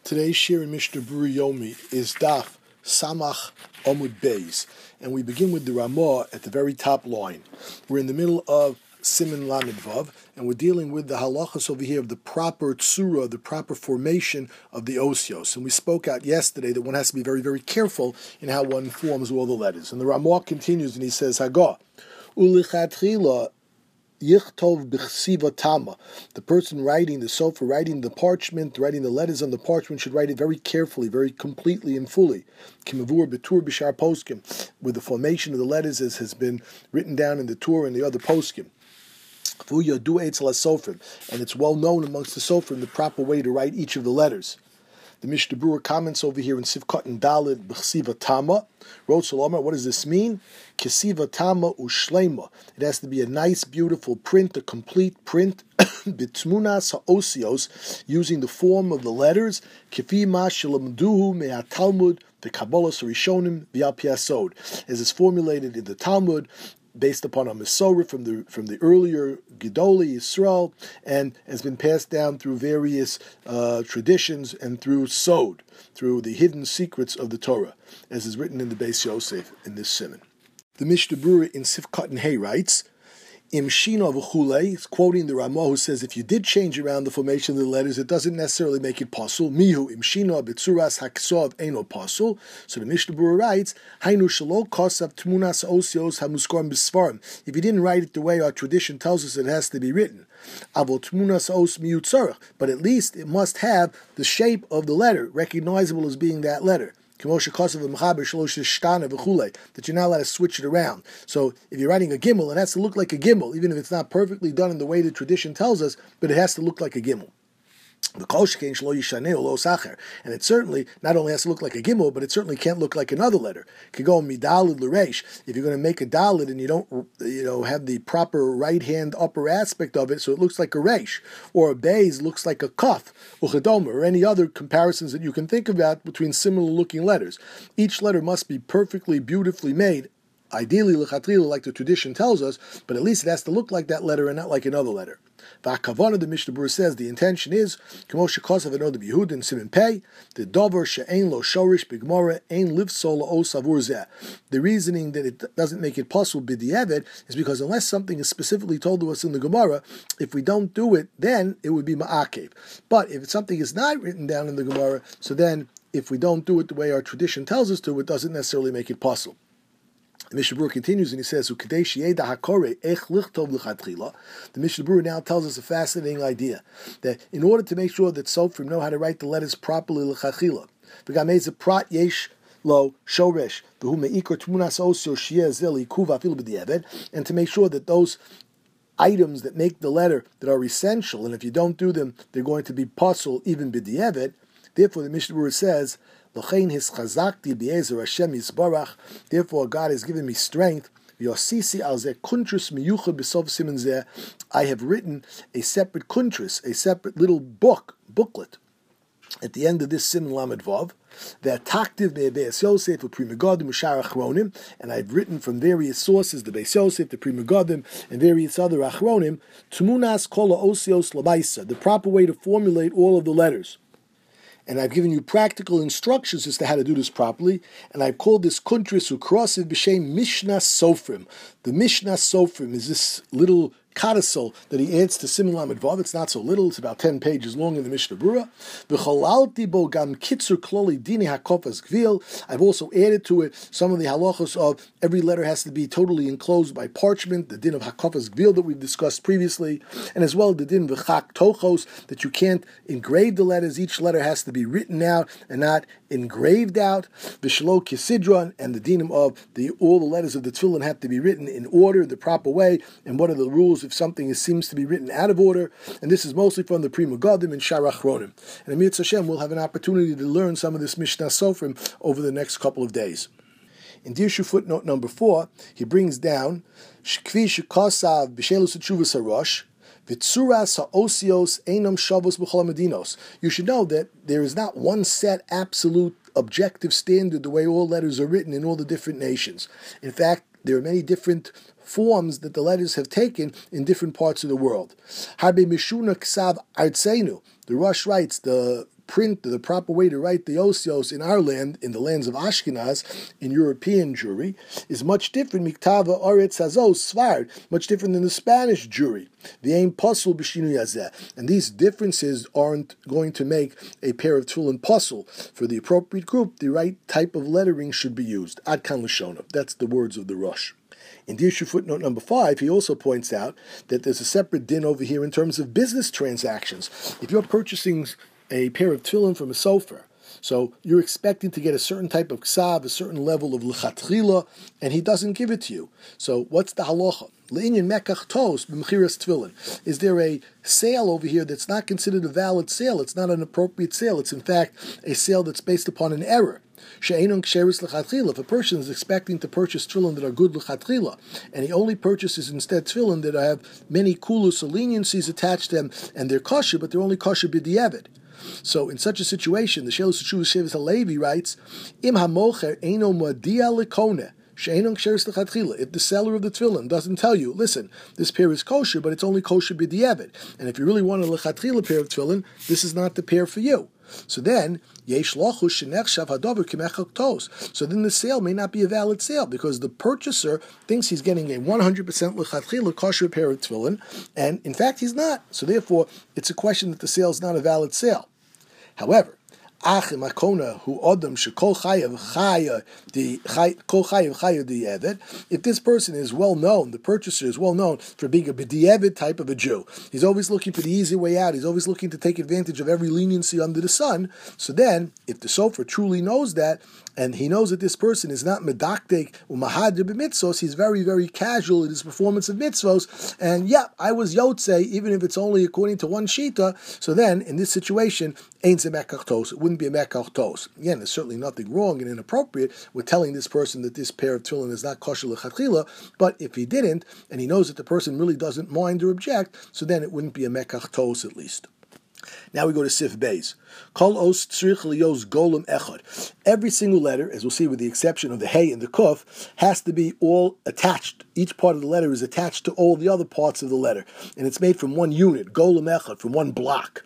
Today's shir in Mishnah Berurah Yomi is Daf Samach Amud Beis, and we begin with the Ramah at the very top line. We're in the middle of Siman Lamed Vav, and we're dealing with the halachas over here of the proper tsura, the proper formation of the osios. And we spoke out yesterday that one has to be very, very careful in how one forms all the letters. And the Ramah continues and he says, Hagah, ulichatchila Yichtov b'chsiva tama. The person writing the sofer, writing the parchment, writing the letters on the parchment should write it very carefully, very completely and fully. Kimavur b'tur b'shar poskim, with the formation of the letters as has been written down in the Torah and the other poskim. And it's well known amongst the sofrim the proper way to write each of the letters. The Mishnah Berurah comments over here in Sivkot and Dalet b'chsiva tama. Wrote Salomar, what does this mean? Kesiva tama ushlema. It has to be a nice, beautiful print, a complete print, bitmunas ha'osios, using the form of the letters, kefi ma shelamduhu me'at Talmud, the Kabbalah Rishonim, v'al pi hasod, as is formulated in the Talmud, based upon a Masorah from the earlier Gedolei Yisrael, and has been passed down through various traditions and through Sod, through the hidden secrets of the Torah, as is written in the Beis Yosef in this Siman. The Mishnah Berurah in Sivkot and Hay writes, Im Shina v'chulei, is quoting the Ramah who says if you did change around the formation of the letters, it doesn't necessarily make it pasul. Mihu im Shina b'tzuras haksov eno pasul. So the Mishnah Berurah writes, Hainu shelo kosav tmunas osios hamuskorim b'sfarim. If you didn't write it the way our tradition tells us it has to be written, avol tmunas os miut tzarech, but at least it must have the shape of the letter, recognizable as being that letter. That you're not allowed to switch it around. So if you're writing a gimel, it has to look like a gimel, even if it's not perfectly done in the way the tradition tells us, but it has to look like a gimel. And it certainly not only has to look like a gimel, but it certainly can't look like another letter. It could go midalid l'reish. If you're going to make a dalid and you don't, have the proper right hand upper aspect of it, so it looks like a reish, or a beis looks like a kaf, or any other comparisons that you can think about between similar looking letters. Each letter must be perfectly, beautifully made. Ideally, l'chatrila, like the tradition tells us, but at least it has to look like that letter and not like another letter. V'akavana, the Mishnah Berurah says, the intention is, k'mo shekosav eno b'Yehud in Siman Pei, the dover she'ein lo shorish b'Gemara ein livsol lo savur zeh. The reasoning that it doesn't make it possible b'di'evet is because unless something is specifically told to us in the Gemara, if we don't do it, then it would be ma'akev. But if something is not written down in the Gemara, so then if we don't do it the way our tradition tells us to, it doesn't necessarily make it possible. The Mishnah Berurah continues and he says, The Mishnah Berurah now tells us a fascinating idea, that in order to make sure that Sofrim know how to write the letters properly, and to make sure that those items that make the letter that are essential, and if you don't do them, they're going to be pasul even b'di'evet. Therefore, the Mishnah Berurah says, therefore, God has given me strength. I have written a separate kuntris, a separate little booklet, at the end of this Siman Lamed Vav, and I've written from various sources, the Beis Yosef, the Pri Megadim, and various other achronim, the proper way to formulate all of the letters. And I've given you practical instructions as to how to do this properly, and I've called this kuntris ukrosiv b'shem Mishnah Sofrim. The Mishnah Sofrim is this little codicil that he adds to Siman Lamed Vav. It's not so little; it's about 10 pages long in the Mishnah Berurah. V'cholalti bo gam kitzur kloli dini hakofas gvil. I've also added to it some of the halachos of every letter has to be totally enclosed by parchment, the din of hakofas gvil that we've discussed previously, and as well the din v'chak tochos, that you can't engrave the letters. Each letter has to be written out and not engraved out. V'shelo kisidron, and the din of all the letters of the tefillin have to be written in order, the proper way. And what are the rules if something seems to be written out of order? And this is mostly from the Pri Megadim and Shar Achronim. And Amir Hashem will have an opportunity to learn some of this Mishnah Sofrim over the next couple of days. In Dirshu footnote number 4, he brings down Shkvi Shekosav B'Shelus Tshuvas Harosh V'tzuras ha'osios einam shavos b'chol medinos. You should know that there is not one set absolute objective standard the way all letters are written in all the different nations. In fact, there are many different forms that the letters have taken in different parts of the world. Harbe Mishuna Ksav Artseinu. The Rosh writes, the print, the proper way to write the osios in our land, in the lands of Ashkenaz, in European Jewry, is much different, miktava oretz hazos svard, much different than the Spanish Jewry. The aim puzzle b'shinu yazeh. And these differences aren't going to make a pair of tefillin puzzle. For the appropriate group, the right type of lettering should be used. Ad kan l'shona. That's the words of the Rosh. In the issue footnote number 5, he also points out that there's a separate din over here in terms of business transactions. If you're purchasing a pair of tefillin from a sofer, so you're expecting to get a certain type of ksav, a certain level of lechatchila, and he doesn't give it to you. So what's the halacha? Le'inyan mekach tos b'mechiras tefillin. Is there a sale over here that's not considered a valid sale? It's not an appropriate sale. It's in fact a sale that's based upon an error. If a person is expecting to purchase tefillin that are good l'chatchila, and he only purchases instead tefillin that have many kulus or leniencies attached to them, and they're kosher, but they're only kosher b'diavad. So in such a situation, the Shelos Teshuvos Shevis Halevi writes, Im hamocher eino madia lekone. If the seller of the tefillin doesn't tell you, listen, this pair is kosher, but it's only kosher b'diavad, and if you really want a lechatchila pair of tefillin, this is not the pair for you. So then, so then the sale may not be a valid sale because the purchaser thinks he's getting a 100% lechatchila kosher pair of tefillin, and in fact he's not. So therefore, it's a question that the sale is not a valid sale. However, if this person is well known, the purchaser is well known for being a b'diavad type of a Jew, he's always looking for the easy way out, he's always looking to take advantage of every leniency under the sun, so then, if the sofer truly knows that, and he knows that this person is not medaktek u'mahadir b'mitzvos, he's very, very casual in his performance of mitzvos, and I was yotzei, even if it's only according to one shita, so then, in this situation, ain't a mekach tos, it wouldn't be a mekach tos. Again, there's certainly nothing wrong and inappropriate with telling this person that this pair of tefillin is not kosher l'chatchila, but if he didn't, and he knows that the person really doesn't mind or object, so then it wouldn't be a mekach tos at least. Now we go to Sif Beis. Kol os tzrich liyos golem echad. Every single letter, as we'll see with the exception of the hey and the kuf, has to be all attached. Each part of the letter is attached to all the other parts of the letter. And it's made from one unit, golem echad, from one block.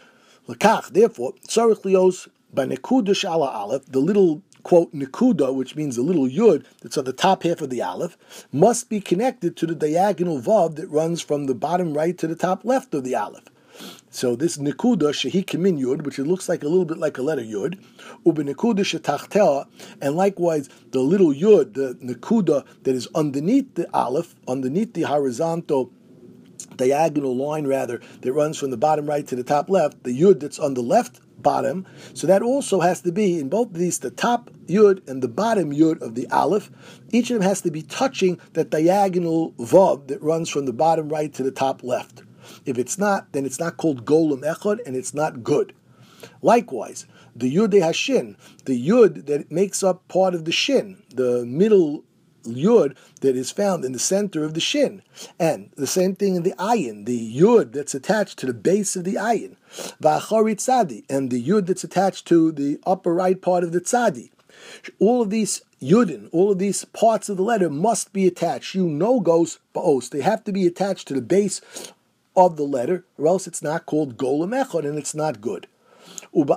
L'kach, therefore, tzarich liyos b'nekuda shala aleph, the little quote nekuda, which means the little yud that's on the top half of the aleph, must be connected to the diagonal vav that runs from the bottom right to the top left of the aleph. So this nekuda shehi kimin yud, which it looks like a little bit like a letter yud, ubenekuda shetachtea, and likewise the little yud, the nekuda that is underneath the aleph, underneath the horizontal diagonal line rather, that runs from the bottom right to the top left, the yud that's on the left bottom, so that also has to be, in both of these, the top yud and the bottom yud of the aleph, each of them has to be touching that diagonal vav that runs from the bottom right to the top left. If it's not, then it's not called golem echad, and it's not good. Likewise, the yud hashin, the yud that makes up part of the shin, the middle yud that is found in the center of the shin, and the same thing in the ayin, the yud that's attached to the base of the ayin, v'achari tzadi, and the yud that's attached to the upper right part of the tzadi. All of these yudin, all of these parts of the letter must be attached. Goes ba'os. They have to be attached to the base of the letter, or else it's not called golem echad, and it's not good. And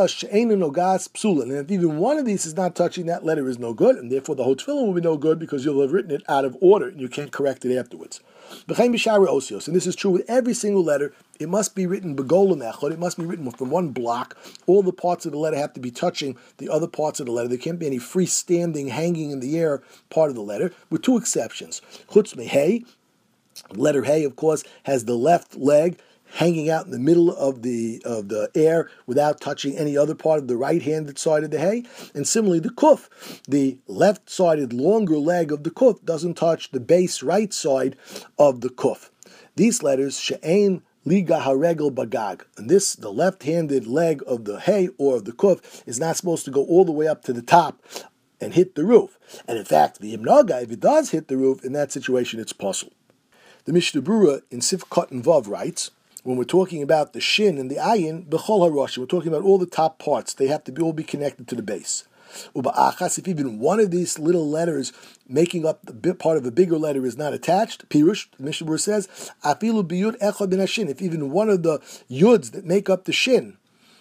if even one of these is not touching, that letter is no good, and therefore the whole tefillin will be no good because you'll have written it out of order, and you can't correct it afterwards. And this is true with every single letter. It must be written begolem echad. It must be written from one block. All the parts of the letter have to be touching the other parts of the letter. There can't be any freestanding, hanging in the air part of the letter, with two exceptions. Chutz mehei. Letter Hey, of course, has the left leg hanging out in the middle of the air without touching any other part of the right-handed side of the Hey. And similarly, the Kuf, the left-sided longer leg of the Kuf doesn't touch the base right side of the Kuf. These letters, She'ein Liga Haregel Bagag, and this, the left-handed leg of the Hey or of the Kuf, is not supposed to go all the way up to the top and hit the roof. And in fact, the Imnaga, if it does hit the roof, in that situation, it's possible. The Mishnah Berurah in Sif Katan Vav writes, when we're talking about the shin and the ayin, b'chol harosh, we're talking about all the top parts. They have to all be connected to the base. Uba'achas, if even one of these little letters making up the part of a bigger letter is not attached, pirush, the Mishnah Berurah says, afilu biyud echad ben hashin, if even one of the yuds that make up the shin,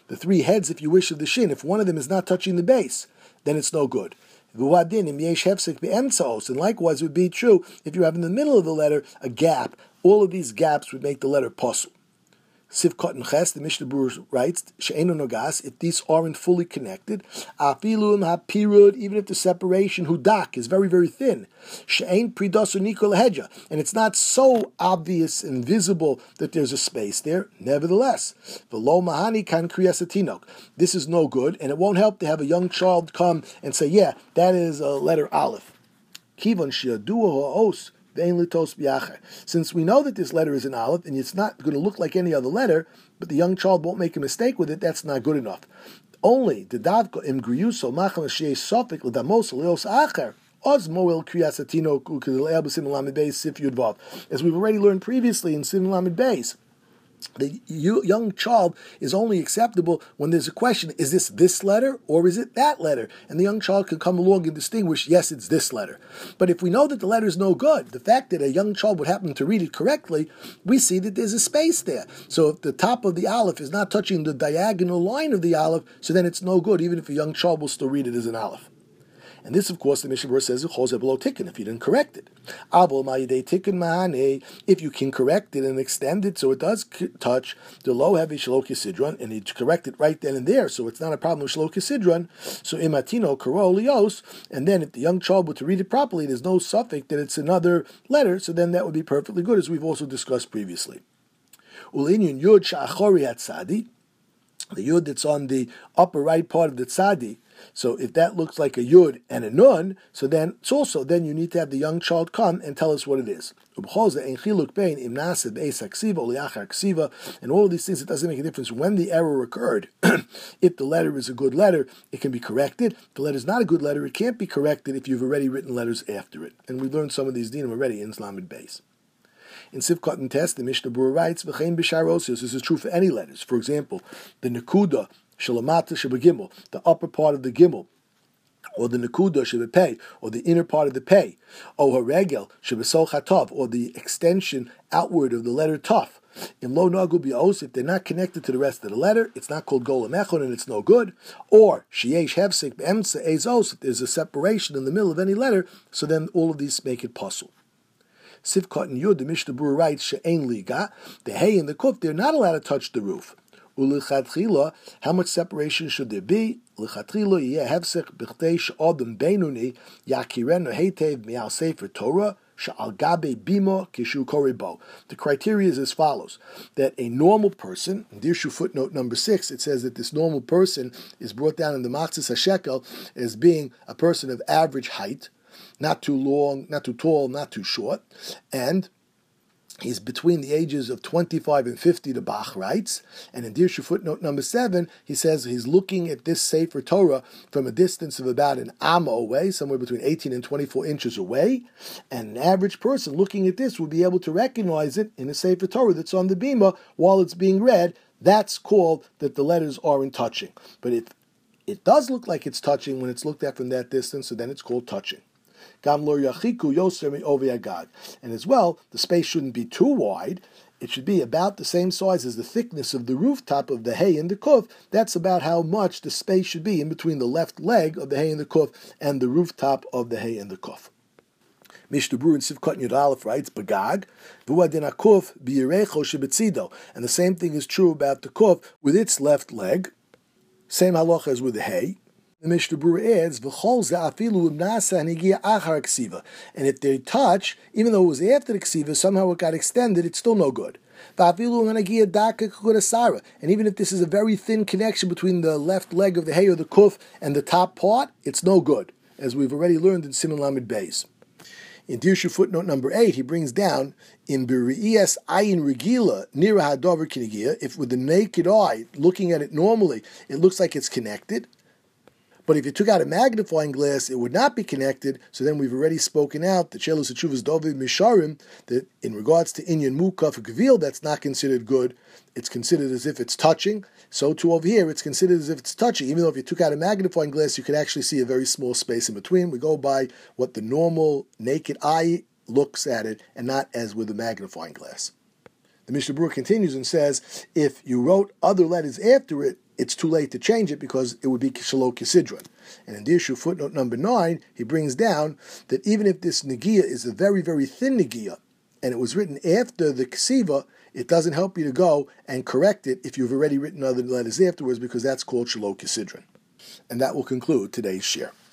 the three heads, if you wish, of the shin, if one of them is not touching the base, then it's no good. And likewise, it would be true if you have in the middle of the letter a gap. All of these gaps would make the letter pasul. Sivkot and Ches, the Mishnah Berurah writes, She'enu nogas, if these aren't fully connected, afilum hapirud, even if the separation hudak is very, very thin, she'ein pridasu nikol hedja, and it's not so obvious and visible that there's a space there. Nevertheless, v'lo mahani kan kriyas hatinok. This is no good, and it won't help to have a young child come and say, yeah, that is a letter aleph. Kivon shi'adu ha'os. Since we know that this letter is an aleph and it's not going to look like any other letter, but the young child won't make a mistake with it, that's not good enough. Only the davko im griyuso macham shei sofik l'damos leos acher oz moel kriyas hatino ukil b'sim lamed beis sif yud vav. As we've already learned previously in Sim lamed beis, the young child is only acceptable when there's a question, is this letter or is it that letter? And the young child can come along and distinguish, yes, it's this letter. But if we know that the letter is no good, the fact that a young child would happen to read it correctly, we see that there's a space there. So if the top of the aleph is not touching the diagonal line of the aleph, so then it's no good, even if a young child will still read it as an aleph. And this, of course, the Mishnah Berurah says, if you didn't correct it. If you can correct it and extend it so it does touch the low heavy shalok sidron, and you correct it right then and there, so it's not a problem with shalok sidron, so imatino karo lios, and then if the young child were to read it properly, there's no suffix that it's another letter, so then that would be perfectly good, as we've also discussed previously. Ulinyun yud sha'achori hatzadi, the yud that's on the upper right part of the tzadi. So if that looks like a yud and a nun, so then it's also, then you need to have the young child come and tell us what it is. And all of these things, it doesn't make a difference when the error occurred. If the letter is a good letter, it can be corrected. If the letter is not a good letter, it can't be corrected if you've already written letters after it. And we've learned some of these dinim already in Lamed Beis. In Sivkot and Test, the Mishnah Berurah writes, V'chein b'sharosios, this is true for any letters. For example, the nekuda, shalamata shabagimel, the upper part of the gimel, or the nekuda shabapei, or the inner part of the pei, or haregel shabasol chatov, or the extension outward of the letter tuf. In lo nagu bi'os, if they're not connected to the rest of the letter, it's not called golam echon and it's no good. Or sheyesh hefsek be'emtza ezos, if there's a separation in the middle of any letter, so then all of these make it pasul. Sivkot and Yud, the Mishnah Berurah writes, she'ein liga, the hay and the kuf, they're not allowed to touch the roof. Ulichatchila, how much separation should there be? Lichatchila yeh hefsek b'chtei she'odem beinuni yakirenu heitev mi'al sefer Torah she'al gabe bimo kishu koribo. The criteria is as follows: that a normal person, in Dirshu footnote number 6, it says that this normal person is brought down in the Machzis HaShekel as being a person of average height, not too long, not too tall, not too short, and he's between the ages of 25 and 50, the Bach writes. And in Dirshu footnote number 7, he says he's looking at this Sefer Torah from a distance of about an amma away, somewhere between 18 and 24 inches away. And an average person looking at this would be able to recognize it in a Sefer Torah that's on the bima while it's being read. That's called that the letters aren't touching. But if it does look like it's touching when it's looked at from that distance, so then it's called touching. And as well, the space shouldn't be too wide. It should be about the same size as the thickness of the rooftop of the hay and the kuf. That's about how much the space should be in between the left leg of the hay and the kuf and the rooftop of the hay and the kuf. Mishnah Berurah in Sivkot Yud Aleph writes, Bagag, v'uadin hakuf biyirecho shebetzido. And the same thing is true about the kuf with its left leg. Same halacha as with the hay. The Mishnah Berurah adds, and if they touch, even though it was after the ksiva, somehow it got extended, it's still no good. And even if this is a very thin connection between the left leg of the hay or the kuf and the top part, it's no good, as we've already learned in Siman Lamed Beis. In Dirshu footnote number 8, he brings down, in B'ri'iyas ayin regila, nira hadavar kinigia, if with the naked eye, looking at it normally, it looks like it's connected. But if you took out a magnifying glass, it would not be connected. So then we've already spoken out the Chelos Teshuvas Dovid Misharim that in regards to Inyan Mukaf Gvil, that's not considered good. It's considered as if it's touching. So too over here, it's considered as if it's touching. Even though if you took out a magnifying glass, you could actually see a very small space in between. We go by what the normal naked eye looks at it, and not as with a magnifying glass. The Mishnah Berurah continues and says, if you wrote other letters after it, it's too late to change it because it would be Shalok Kisidron. And in Dirshu footnote number 9, he brings down that even if this Negiah is a very, very thin Negiah, and it was written after the Ksiva, it doesn't help you to go and correct it if you've already written other letters afterwards, because that's called Shalok Kisidron. And that will conclude today's share.